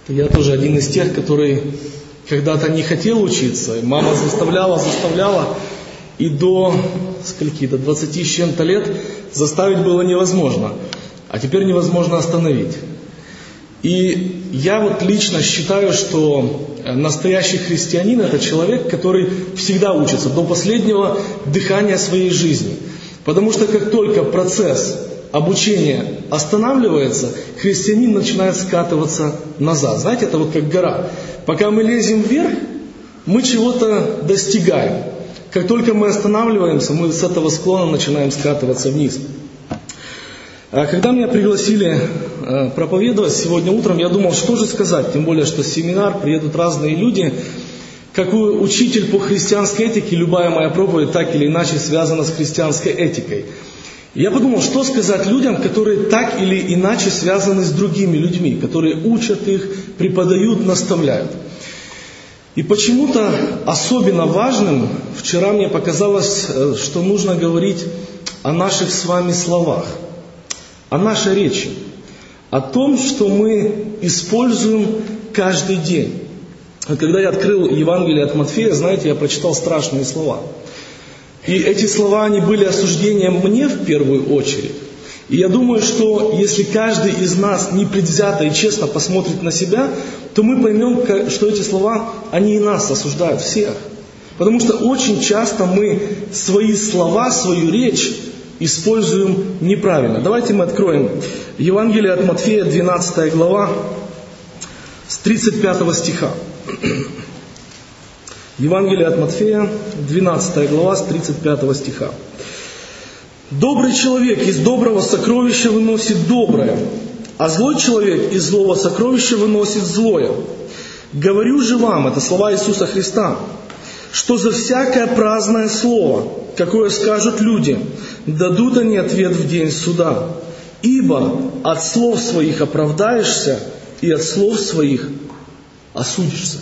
Я тоже один из тех, который когда-то не хотел учиться. Мама заставляла, и до 20 с чем-то лет заставить было невозможно. А теперь невозможно остановить. И я лично считаю, что настоящий христианин – это человек, который всегда учится до последнего дыхания своей жизни. Потому что как только процесс обучения останавливается, христианин начинает скатываться назад. Знаете, это как гора. Пока мы лезем вверх, мы чего-то достигаем. Как только мы останавливаемся, мы с этого склона начинаем скатываться вниз. Когда меня пригласили проповедовать сегодня утром, я думал, что же сказать. Тем более, что в семинар приедут разные люди. Как учитель по христианской этике, любая моя проповедь так или иначе связана с христианской этикой. Я подумал, что сказать людям, которые так или иначе связаны с другими людьми, которые учат их, преподают, наставляют. И почему-то особенно важным вчера мне показалось, что нужно говорить о наших с вами словах, о нашей речи, о том, что мы используем каждый день. Когда я открыл Евангелие от Матфея, знаете, я прочитал страшные слова. И эти слова, они были осуждением мне в первую очередь. И я думаю, что если каждый из нас непредвзято и честно посмотрит на себя, то мы поймем, что эти слова, они и нас осуждают всех. Потому что очень часто мы свои слова, свою речь используем неправильно. Давайте мы откроем Евангелие от Матфея, 12 глава, с 35 стиха. Евангелие от Матфея, 12 глава, с 35 стиха. «Добрый человек из доброго сокровища выносит доброе, а злой человек из злого сокровища выносит злое. Говорю же вам», это слова Иисуса Христа, «что за всякое праздное слово, какое скажут люди, дадут они ответ в день суда. Ибо от слов своих оправдаешься, и от слов своих осудишься».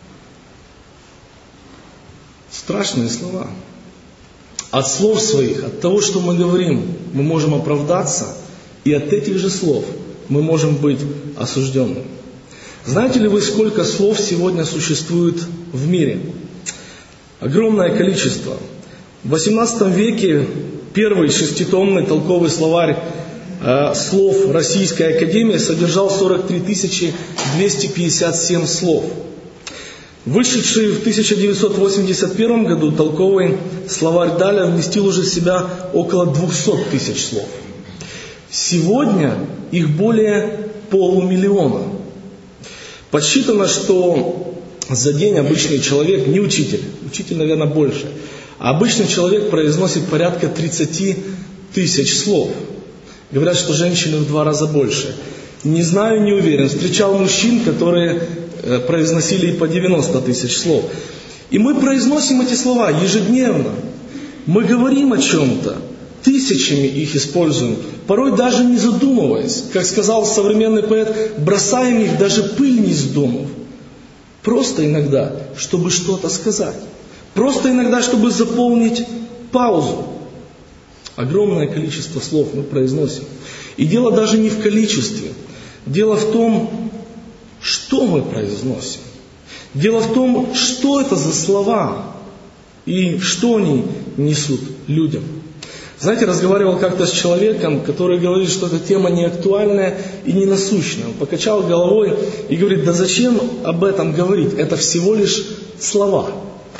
Страшные слова. От слов своих, от того, что мы говорим, мы можем оправдаться, и от этих же слов мы можем быть осужденными. Знаете ли вы, сколько слов сегодня существует в мире? Огромное количество. В XVIII веке первый шеститомный толковый словарь слов Российской Академии содержал 43 257 слов. Вышедший в 1981 году толковый словарь Даля вместил уже в себя около 200 тысяч слов. Сегодня их более 500 000. Подсчитано, что за день обычный человек, не учитель, наверное, больше, а обычный человек произносит порядка 30 тысяч слов. Говорят, что женщины в 2 раза больше. Не знаю, не уверен. Встречал мужчин, которые произносили и по 90 тысяч слов. И мы произносим эти слова ежедневно. Мы говорим о чем-то, тысячами их используем, порой даже не задумываясь. Как сказал современный поэт, бросаем их, даже пыль не сдумав. Просто иногда, чтобы что-то сказать. Просто иногда, чтобы заполнить паузу. Огромное количество слов мы произносим. И дело даже не в количестве. Дело в том, что мы произносим. Дело в том, что это за слова и что они несут людям. Знаете, разговаривал как-то с человеком, который говорит, что эта тема не актуальная и не насущная. Он покачал головой и говорит, да зачем об этом говорить? Это всего лишь слова.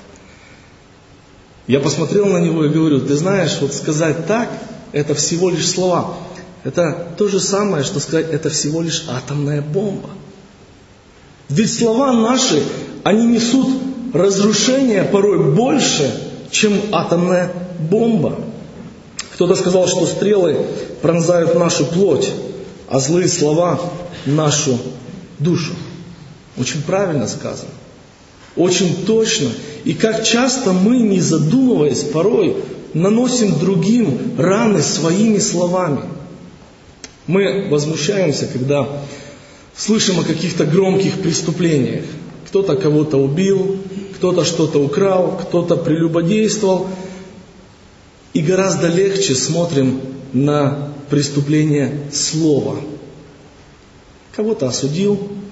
Я посмотрел на него и говорю, ты знаешь, сказать так, это всего лишь слова. Это то же самое, что сказать, это всего лишь атомная бомба. Ведь слова наши, они несут разрушение порой больше, чем атомная бомба. Кто-то сказал, что стрелы пронзают нашу плоть, а злые слова нашу душу. Очень правильно сказано. Очень точно. И как часто мы, не задумываясь, порой наносим другим раны своими словами. Мы возмущаемся, когда слышим о каких-то громких преступлениях. Кто-то кого-то убил, кто-то что-то украл, кто-то прелюбодействовал. И гораздо легче смотрим на преступление слова. Кого-то осудил,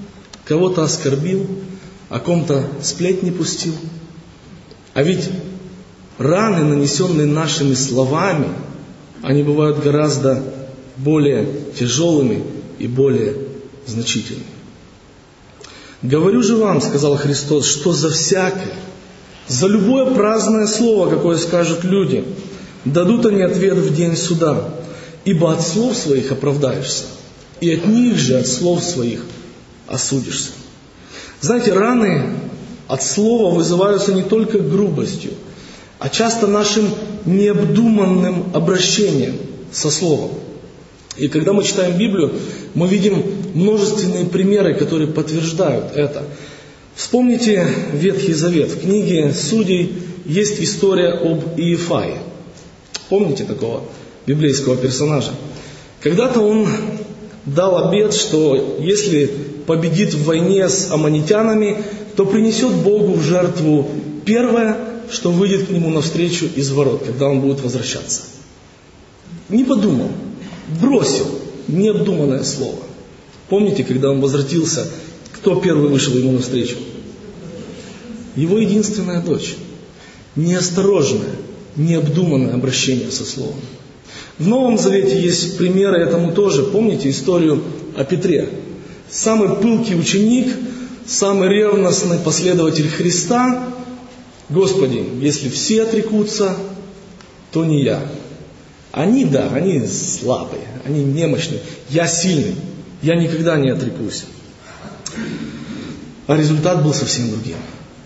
кого-то оскорбил, о ком-то сплетни пустил. А ведь раны, нанесенные нашими словами, они бывают гораздо более тяжелыми и более значительными. «Говорю же вам, — сказал Христос, — что за всякое, за любое праздное слово, какое скажут люди, дадут они ответ в день суда, ибо от слов своих оправдаешься, и от них же, от слов своих, осудишься». Знаете, раны от слова вызываются не только грубостью, а часто нашим необдуманным обращением со словом. И когда мы читаем Библию, мы видим множественные примеры, которые подтверждают это. Вспомните Ветхий Завет. В книге Судей есть история об Иефае. Помните такого библейского персонажа? Когда-то он дал обет, что если победит в войне с аммонитянами, то принесет Богу в жертву первое, что выйдет к нему навстречу из ворот, когда он будет возвращаться. Не подумал, бросил необдуманное слово. Помните, когда он возвратился, кто первый вышел ему навстречу? Его единственная дочь. Неосторожное, необдуманное обращение со словом. В Новом Завете есть примеры этому тоже. Помните историю о Петре? Самый пылкий ученик, самый ревностный последователь Христа. Господи, если все отрекутся, то не я. Они слабые, они немощные. Я сильный, я никогда не отрекусь. А результат был совсем другим.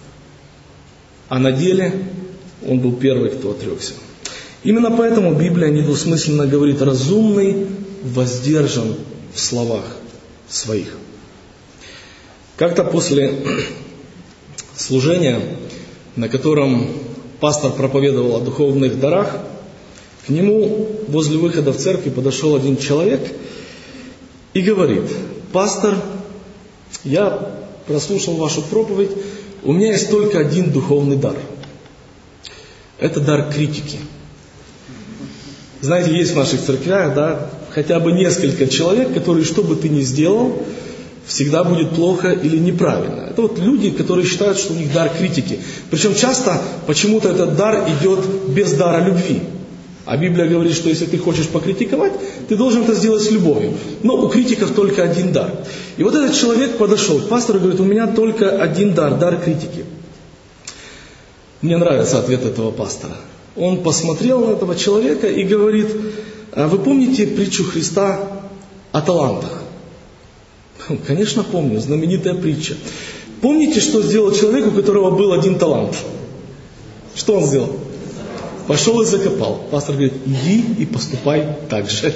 А на деле он был первый, кто отрекся. Именно поэтому Библия недвусмысленно говорит: разумный воздержан в словах своих. Как-то после служения, на котором пастор проповедовал о духовных дарах, к нему возле выхода в церковь подошел один человек и говорит: пастор, я прослушал вашу проповедь, у меня есть только один духовный дар. Это дар критики. Знаете, есть в наших церквях, хотя бы несколько человек, которые, что бы ты ни сделал, всегда будет плохо или неправильно. Это вот люди, которые считают, что у них дар критики. Причем часто почему-то этот дар идет без дара любви. А Библия говорит, что если ты хочешь покритиковать, ты должен это сделать с любовью. Но у критиков только один дар. И вот этот человек подошел к пастору и говорит: у меня только один дар, дар критики. Мне нравится ответ этого пастора. Он посмотрел на этого человека и говорит: вы помните притчу Христа о талантах? Конечно, помню, знаменитая притча. Помните, что сделал человек, у которого был один талант? Что он сделал? Пошел и закопал. Пастор говорит: иди и поступай так же.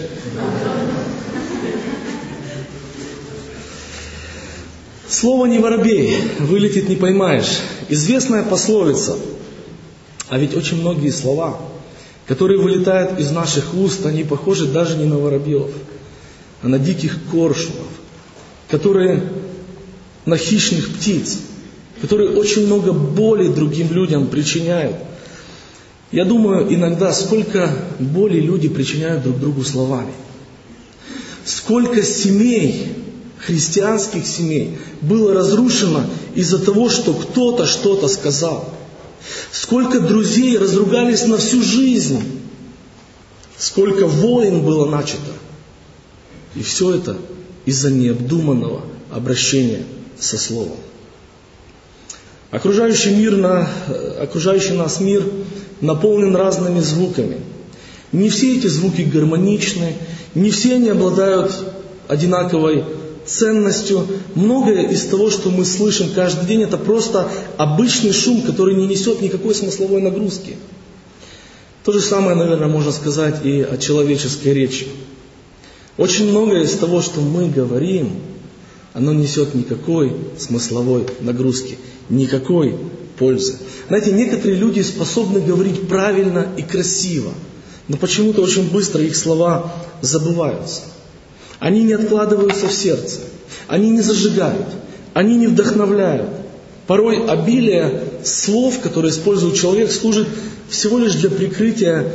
Слово не воробей, вылетит не поймаешь. Известная пословица. А ведь очень многие слова, которые вылетают из наших уст, они похожи даже не на воробьев, а на диких коршунов, которые на хищных птиц, которые очень много боли другим людям причиняют. Я думаю иногда, сколько боли люди причиняют друг другу словами. Сколько семей, христианских семей, было разрушено из-за того, что кто-то что-то сказал. Сколько друзей разругались на всю жизнь. Сколько войн было начато. И все это из-за необдуманного обращения со словом. Окружающий нас мир наполнен разными звуками. Не все эти звуки гармоничны, не все они обладают одинаковой ценностью. Многое из того, что мы слышим каждый день, это просто обычный шум, который не несет никакой смысловой нагрузки. То же самое, наверное, можно сказать и о человеческой речи. Очень многое из того, что мы говорим, оно несет никакой смысловой нагрузки, никакой пользы. Знаете, некоторые люди способны говорить правильно и красиво, но почему-то очень быстро их слова забываются. Они не откладываются в сердце, они не зажигают, они не вдохновляют. Порой обилие слов, которые использует человек, служит всего лишь для прикрытия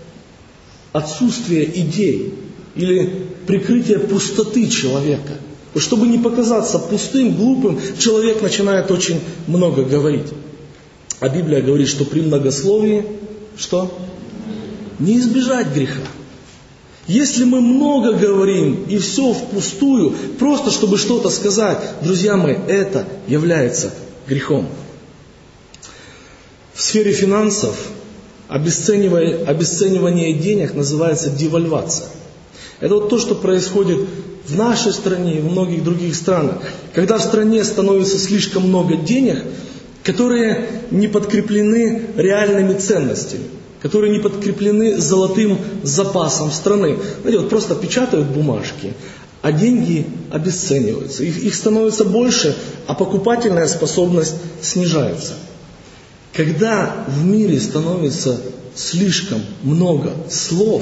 отсутствия идей или прикрытия пустоты человека. Вот чтобы не показаться пустым, глупым, человек начинает очень много говорить. А Библия говорит, что при многословии, что? Не избежать греха. Если мы много говорим и все впустую, просто чтобы что-то сказать, друзья мои, это является грехом. В сфере финансов обесценивание денег называется девальвация. Это вот то, что происходит в нашей стране и в многих других странах. Когда в стране становится слишком много денег, которые не подкреплены реальными ценностями, которые не подкреплены золотым запасом страны. Знаете, вот просто печатают бумажки, а деньги обесцениваются. Их становится больше, а покупательная способность снижается. Когда в мире становится слишком много слов,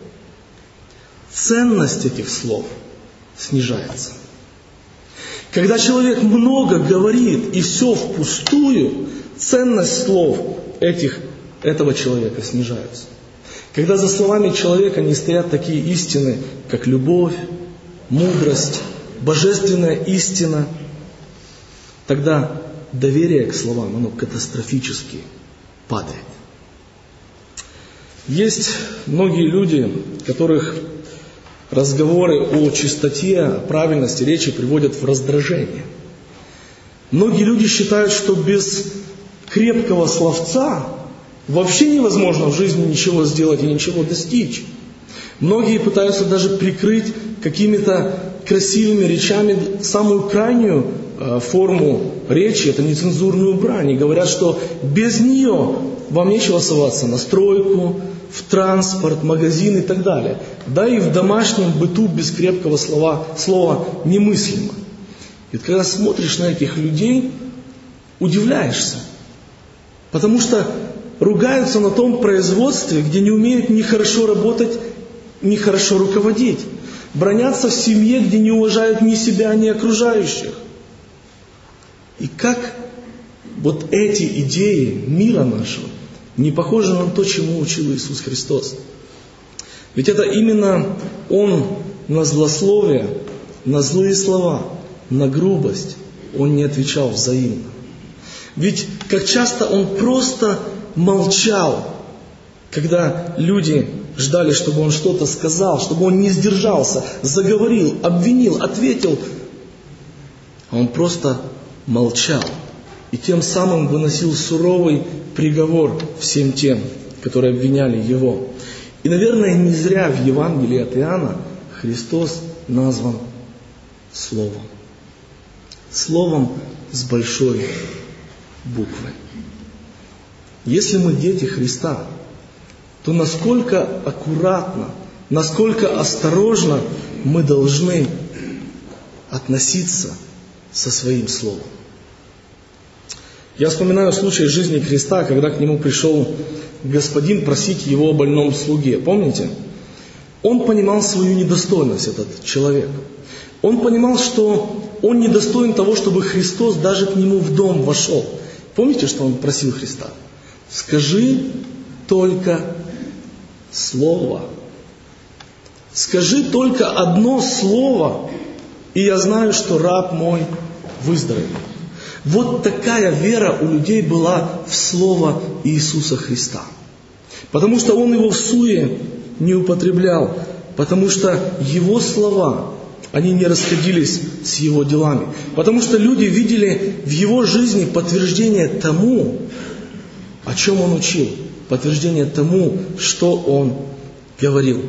ценность этих слов снижается. Когда человек много говорит и все впустую, ценность слов этого человека снижается. Когда за словами человека не стоят такие истины, как любовь, мудрость, божественная истина, тогда доверие к словам, оно катастрофически падает. Есть многие люди, которых разговоры о чистоте, о правильности речи приводят в раздражение. Многие люди считают, что без крепкого словца вообще невозможно в жизни ничего сделать и ничего достичь. Многие пытаются даже прикрыть какими-то красивыми речами самую крайнюю форму речи, это нецензурную брань. И говорят, что без нее вам нечего соваться на стройку, в транспорт, магазин и так далее. Да и в домашнем быту без крепкого слова немыслимо. И когда смотришь на этих людей, удивляешься. Потому что ругаются на том производстве, где не умеют ни хорошо работать, ни хорошо руководить. Бранятся в семье, где не уважают ни себя, ни окружающих. И как вот эти идеи мира нашего не похожи на то, чему учил Иисус Христос. Ведь это именно Он на злословие, на злые слова, на грубость, Он не отвечал взаимно. Ведь как часто Он просто молчал, когда люди ждали, чтобы Он что-то сказал, чтобы Он не сдержался, заговорил, обвинил, ответил. А Он просто молчал. И тем самым выносил суровый приговор всем тем, которые обвиняли Его. И, наверное, не зря в Евангелии от Иоанна Христос назван Словом. Словом с большой буквы. Если мы дети Христа, то насколько аккуратно, насколько осторожно мы должны относиться со своим Словом. Я вспоминаю случай из жизни Христа, когда к Нему пришел господин просить Его о больном слуге. Помните? Он понимал свою недостойность, этот человек. Он понимал, что он недостоин того, чтобы Христос даже к нему в дом вошел. Помните, что он просил Христа? Скажи только слово. Скажи только одно слово, и я знаю, что раб мой выздоровеет. Вот такая вера у людей была в Слово Иисуса Христа. Потому что Он его в суе не употреблял, потому что Его слова, они не расходились с Его делами. Потому что люди видели в Его жизни подтверждение тому, о чем Он учил, подтверждение тому, что Он говорил.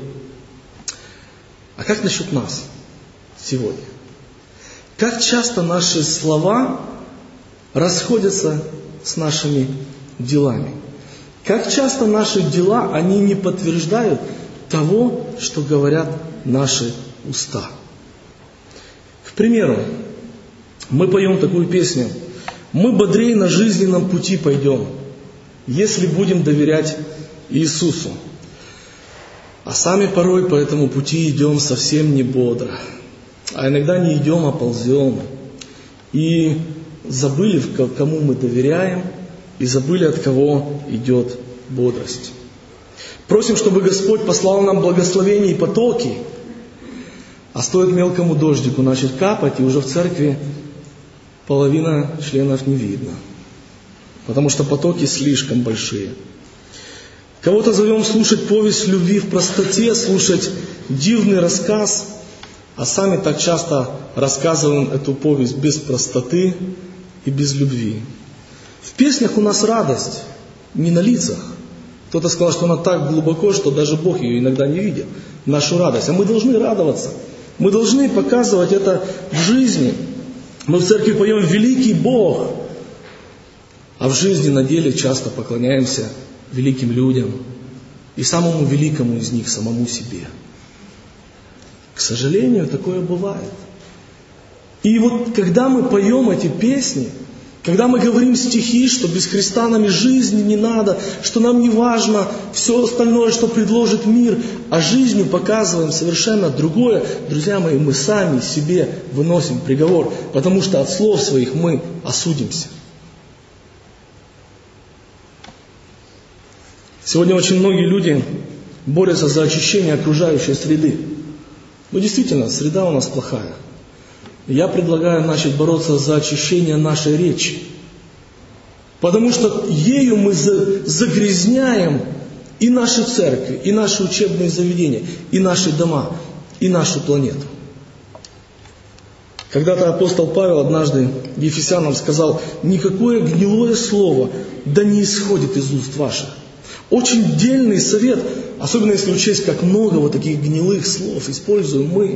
А как насчет нас сегодня? Как часто наши слова расходятся с нашими делами? Как часто наши дела, они не подтверждают того, что говорят наши уста? К примеру, мы поем такую песню: «Мы бодрее на жизненном пути пойдем, если будем доверять Иисусу». А сами порой по этому пути идем совсем не бодро. А иногда не идем, а ползем. И забыли, кому мы доверяем, и забыли, от кого идет бодрость. Просим, чтобы Господь послал нам благословения и потоки, а А стоит мелкому дождику начать капать, и уже в церкви половина членов не видно. Потому что потоки слишком большие. Кого-то зовем слушать повесть любви в простоте, слушать дивный рассказ, а сами так часто рассказываем эту повесть без простоты и без любви. В песнях у нас радость, не на лицах. Кто-то сказал, что она так глубоко, что даже Бог ее иногда не видит, нашу радость. А мы должны радоваться. Мы должны показывать это в жизни. Мы в церкви поем «Великий Бог», а в жизни на деле часто поклоняемся великим людям и самому великому из них, самому себе. К сожалению, такое бывает. И вот когда мы поем эти песни, когда мы говорим стихи, что без Христа нам и жизни не надо, что нам не важно все остальное, что предложит мир, а жизнью показываем совершенно другое, друзья мои, мы сами себе выносим приговор, потому что от слов своих мы осудимся. Сегодня очень многие люди борются за очищение окружающей среды. Ну, действительно, среда у нас плохая. Я предлагаю начать бороться за очищение нашей речи. Потому что ею мы загрязняем и наши церкви, и наши учебные заведения, и наши дома, и нашу планету. Когда-то апостол Павел однажды Ефесянам сказал: «Никакое гнилое слово да не исходит из уст ваших». Очень дельный совет, особенно если учесть, как много вот таких гнилых слов используем мы.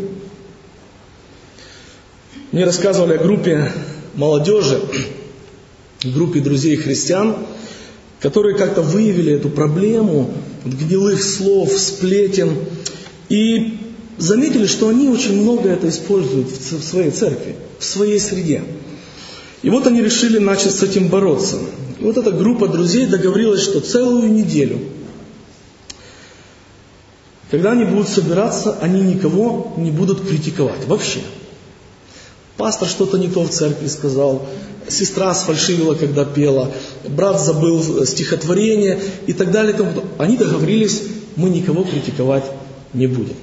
Мне рассказывали о группе молодежи, группе друзей христиан, которые как-то выявили эту проблему гнилых слов, сплетен, и заметили, что они очень много это используют в своей церкви, в своей среде. И вот они решили начать с этим бороться. И вот эта группа друзей договорилась, что целую неделю, когда они будут собираться, они никого не будут критиковать вообще. Пастор что-то не то в церкви сказал, сестра сфальшивила, когда пела, брат забыл стихотворение и так далее. Они договорились, мы никого критиковать не будем.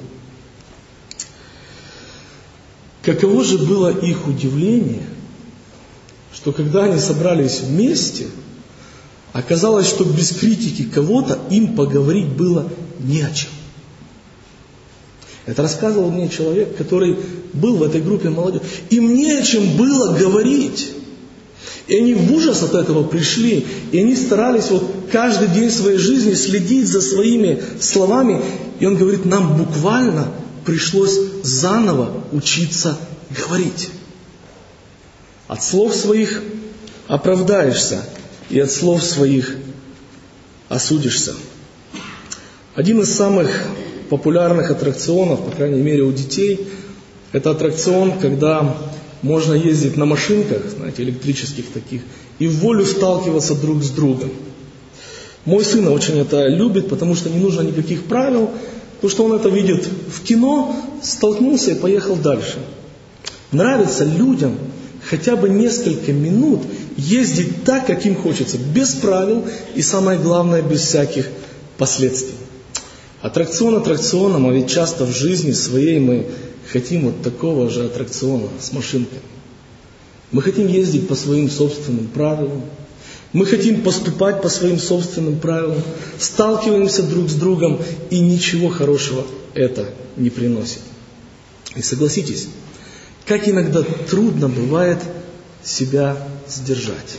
Каково же было их удивление, что когда они собрались вместе, оказалось, что без критики кого-то им поговорить было не о чем. Это рассказывал мне человек, который был в этой группе молодежи. Им не о чем было говорить. И они в ужас от этого пришли. И они старались вот каждый день своей жизни следить за своими словами. И он говорит, нам буквально пришлось заново учиться говорить. От слов своих оправдаешься, и от слов своих осудишься. Один из самых популярных аттракционов, по крайней мере у детей, это аттракцион, когда можно ездить на машинках, знаете, электрических таких, и в волю сталкиваться друг с другом. Мой сын очень это любит, потому что не нужно никаких правил, потому что он это видит в кино, столкнулся и поехал дальше. Нравится людям хотя бы несколько минут ездить так, как им хочется, без правил и, самое главное, без всяких последствий. Аттракцион аттракционом, а ведь часто в жизни своей мы хотим вот такого же аттракциона с машинками. Мы хотим ездить по своим собственным правилам, мы хотим поступать по своим собственным правилам, сталкиваемся друг с другом, и ничего хорошего это не приносит. И согласитесь, как иногда трудно бывает себя сдержать.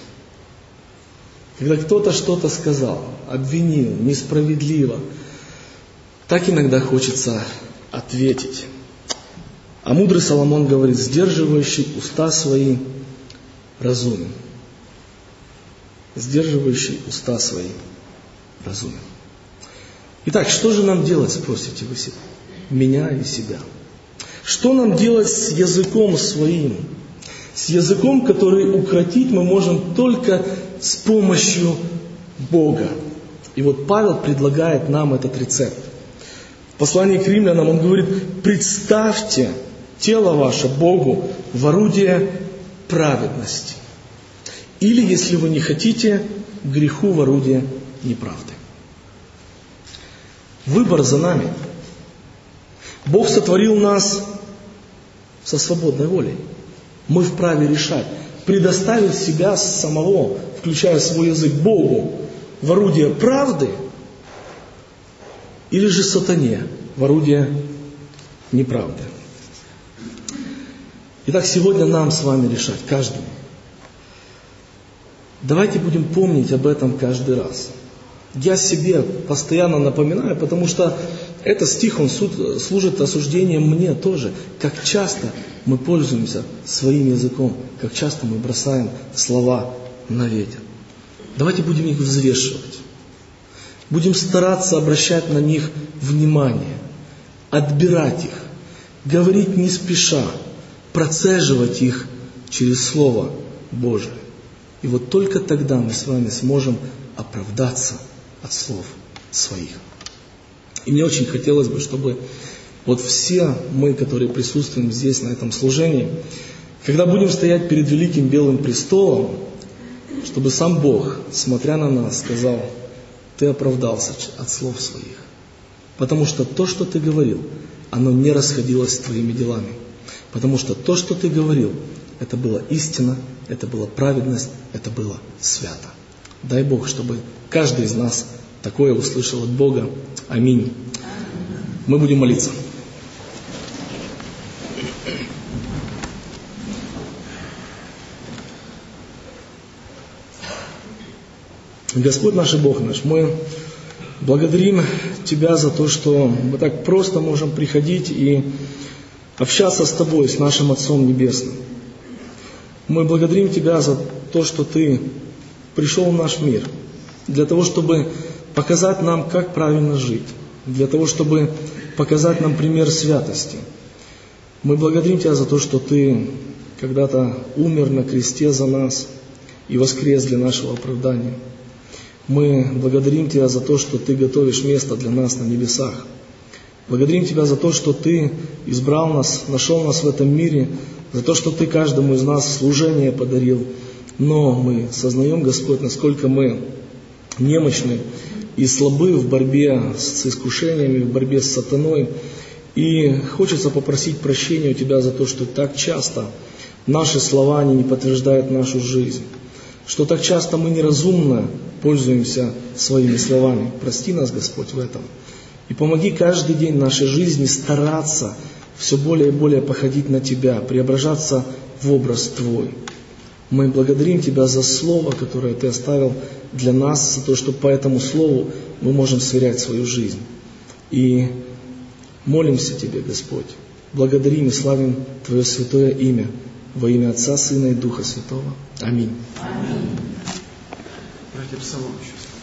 Когда кто-то что-то сказал, обвинил, несправедливо, так иногда хочется ответить. А мудрый Соломон говорит, сдерживающий уста свои разумен. Сдерживающий уста свои разумен. Итак, что же нам делать, спросите вы себя, меня и себя? Что нам делать с языком своим? С языком, который укротить мы можем только с помощью Бога. И вот Павел предлагает нам этот рецепт. В послании к римлянам он говорит, представьте тело ваше Богу в орудие праведности. Или, если вы не хотите, греху в орудие неправды. Выбор за нами. Бог сотворил нас со свободной волей. Мы вправе решать, предоставить себя самого, включая свой язык, Богу в орудие правды или же сатане в орудие неправды. Итак, сегодня нам с вами решать, каждому. Давайте будем помнить об этом каждый раз. Я себе постоянно напоминаю, потому что этот стих, он служит осуждением мне тоже. Как часто мы пользуемся своим языком, как часто мы бросаем слова на ветер. Давайте будем их взвешивать. Будем стараться обращать на них внимание, отбирать их, говорить не спеша, процеживать их через Слово Божие. И вот только тогда мы с вами сможем оправдаться от слов своих. И мне очень хотелось бы, чтобы вот все мы, которые присутствуем здесь, на этом служении, когда будем стоять перед великим белым престолом, чтобы сам Бог, смотря на нас, сказал: ты оправдался от слов своих. Потому что то, что ты говорил, оно не расходилось с твоими делами. Потому что то, что ты говорил, это была истина, это была праведность, это было свято. Дай Бог, чтобы каждый из нас такое услышал от Бога. Аминь. Мы будем молиться. Господь наш и Бог наш, мы благодарим Тебя за то, что мы так просто можем приходить и общаться с Тобой, с нашим Отцом Небесным. Мы благодарим Тебя за то, что Ты пришел в наш мир, для того, чтобы показать нам, как правильно жить, для того, чтобы показать нам пример святости. Мы благодарим Тебя за то, что Ты когда-то умер на кресте за нас и воскрес для нашего оправдания. Мы благодарим Тебя за то, что Ты готовишь место для нас на небесах. Благодарим Тебя за то, что Ты избрал нас, нашел нас в этом мире, за то, что Ты каждому из нас служение подарил. Но мы сознаем, Господь, насколько мы немощны и слабы в борьбе с искушениями, в борьбе с сатаной. И хочется попросить прощения у Тебя за то, что так часто наши слова они не подтверждают нашу жизнь, что так часто мы неразумно пользуемся своими словами. Прости нас, Господь, в этом. И помоги каждый день нашей жизни стараться все более и более походить на Тебя, преображаться в образ Твой. Мы благодарим Тебя за Слово, которое Ты оставил для нас, за то, что по этому Слову мы можем сверять свою жизнь. И молимся Тебе, Господь, благодарим и славим Твое святое имя во имя Отца, Сына и Духа Святого. Аминь. Братья, псалом еще.